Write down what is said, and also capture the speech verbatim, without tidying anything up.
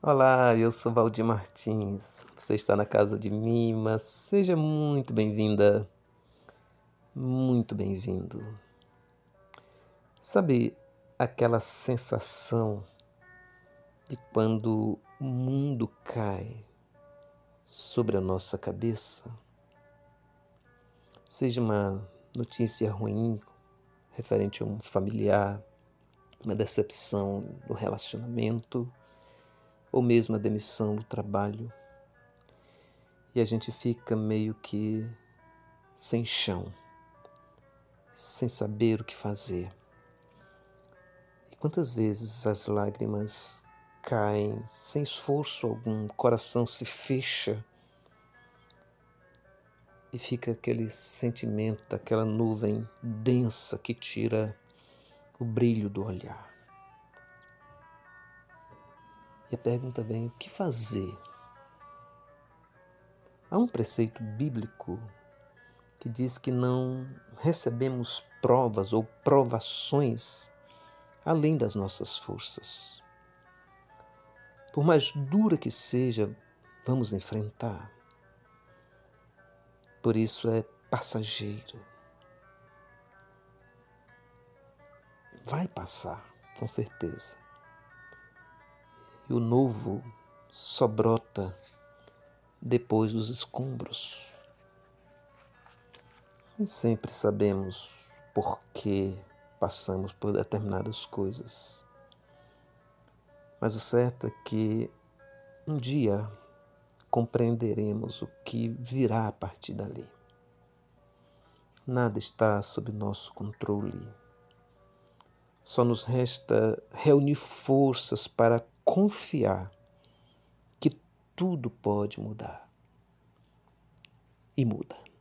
Olá, eu sou Valdir Martins. Você está na casa de Mima. Seja muito bem-vinda, muito bem-vindo. Sabe aquela sensação de quando o mundo cai sobre a nossa cabeça? Seja uma notícia ruim referente a um familiar, uma decepção no relacionamento, ou mesmo a demissão do trabalho. E a gente fica meio que sem chão, sem saber o que fazer. E quantas vezes as lágrimas caem sem esforço algum, o coração se fecha e fica aquele sentimento, aquela nuvem densa que tira o brilho do olhar. E a pergunta vem: o que fazer? Há um preceito bíblico que diz que não recebemos provas ou provações além das nossas forças. Por mais dura que seja, vamos enfrentar. Por isso é passageiro. Vai passar, com certeza. E o novo só brota depois dos escombros. Nem sempre sabemos por que passamos por determinadas coisas. Mas o certo é que um dia compreenderemos o que virá a partir dali. Nada está sob nosso controle. Só nos resta reunir forças para confiar que tudo pode mudar. E muda.